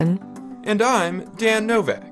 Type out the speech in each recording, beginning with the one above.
And I'm Dan Novak.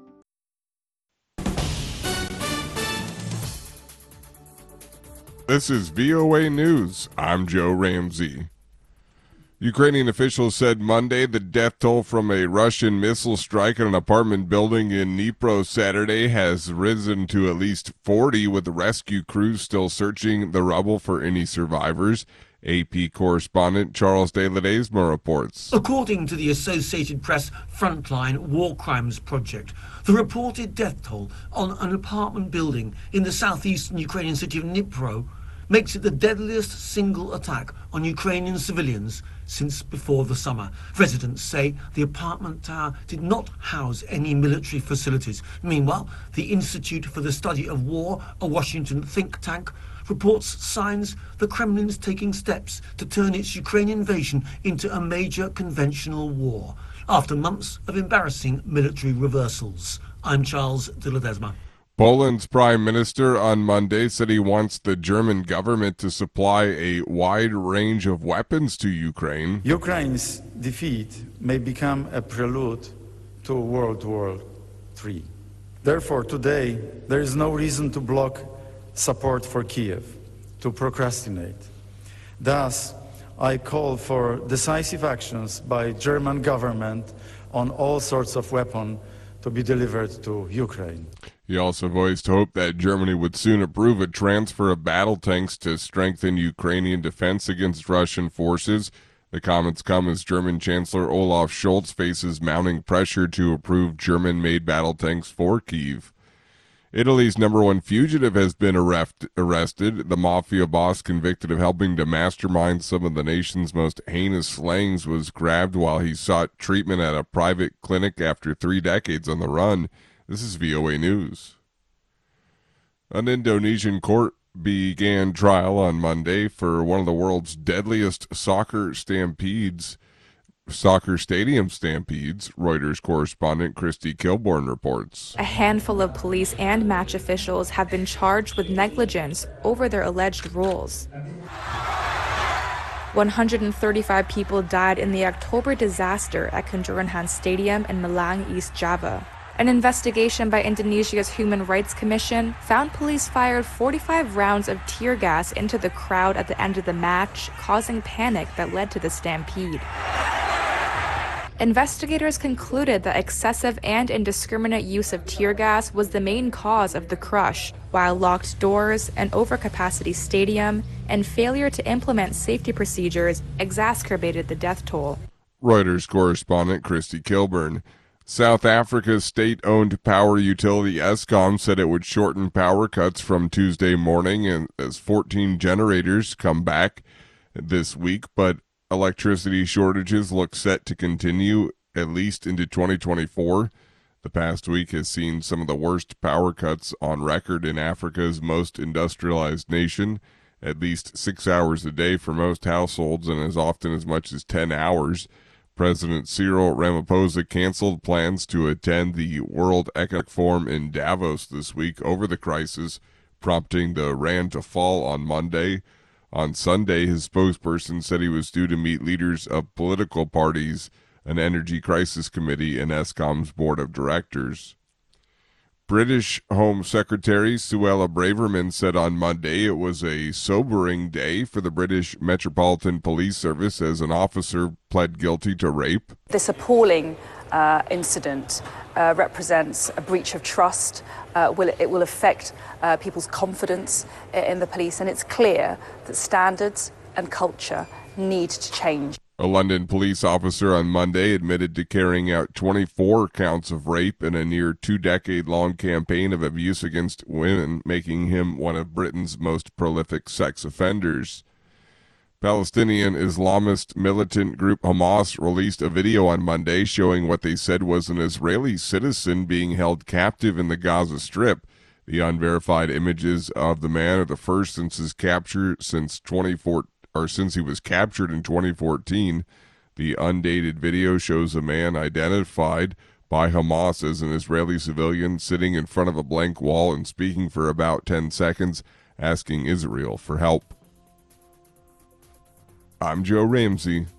This is VOA News. I'm Joe Ramsey. Ukrainian officials said Monday the death toll from a Russian missile strike at an apartment building in Dnipro Saturday has risen to at least 40, with rescue crews still searching the rubble for any survivors. AP correspondent Charles de Ledesma reports. According to the Associated Press Frontline War Crimes Project, the reported death toll on an apartment building in the southeastern Ukrainian city of Dnipro makes it the deadliest single attack on Ukrainian civilians since before the summer. Residents say the apartment tower did not house any military facilities. Meanwhile, the Institute for the Study of War, a Washington think tank, reports signs the Kremlin's taking steps to turn its Ukraine invasion into a major conventional war, after months of embarrassing military reversals. I'm Charles de Ledesma. Poland's prime minister on Monday said he wants the German government to supply a wide range of weapons to Ukraine. Ukraine's defeat may become a prelude to World War III. Therefore, today, there is no reason to block support for Kiev, to procrastinate. Thus, I call for decisive actions by German government on all sorts of weapons to be delivered to Ukraine. He also voiced hope that Germany would soon approve a transfer of battle tanks to strengthen Ukrainian defense against Russian forces. The comments come as German Chancellor Olaf Scholz faces mounting pressure to approve German-made battle tanks for Kyiv. Italy's number one fugitive has been arrested. The mafia boss convicted of helping to mastermind some of the nation's most heinous slayings was grabbed while he sought treatment at a private clinic after 3 decades on the run. This is VOA News. An Indonesian court began trial on Monday for one of the world's deadliest soccer stadium stampedes, Reuters correspondent Christy Kilborn reports. A handful of police and match officials have been charged with negligence over their alleged roles. 135 people died in the October disaster at Kanjuruhan Stadium in Malang, East Java. An investigation by Indonesia's Human Rights Commission found police fired 45 rounds of tear gas into the crowd at the end of the match, causing panic that led to the stampede. Investigators concluded that excessive and indiscriminate use of tear gas was the main cause of the crush, while locked doors, an overcapacity stadium, and failure to implement safety procedures exacerbated the death toll. Reuters correspondent Christy Kilburn. South Africa's state-owned power utility Eskom said it would shorten power cuts from Tuesday morning and as 14 generators come back this week, but electricity shortages look set to continue at least into 2024. The past week has seen some of the worst power cuts on record in Africa's most industrialized nation, at least 6 hours a day for most households and as often as much as 10 hours. President Cyril Ramaphosa canceled plans to attend the World Economic Forum in Davos this week over the crisis, prompting the rand to fall on Monday. On Sunday, his spokesperson said he was due to meet leaders of political parties, an energy crisis committee, and Eskom's board of directors. British Home Secretary Suella Braverman said on Monday it was a sobering day for the British Metropolitan Police Service as an officer pled guilty to rape. This appalling incident represents a breach of trust. It will affect people's confidence in the police, and it's clear that standards and culture need to change. A London police officer on Monday admitted to carrying out 24 counts of rape in a near 2-decade-long campaign of abuse against women, making him one of Britain's most prolific sex offenders. Palestinian Islamist militant group Hamas released a video on Monday showing what they said was an Israeli citizen being held captive in the Gaza Strip. The unverified images of the man are the first since his capture since he was captured in 2014. The undated video shows a man identified by Hamas as an Israeli civilian sitting in front of a blank wall and speaking for about 10 seconds, asking Israel for help. I'm Joe Ramsey.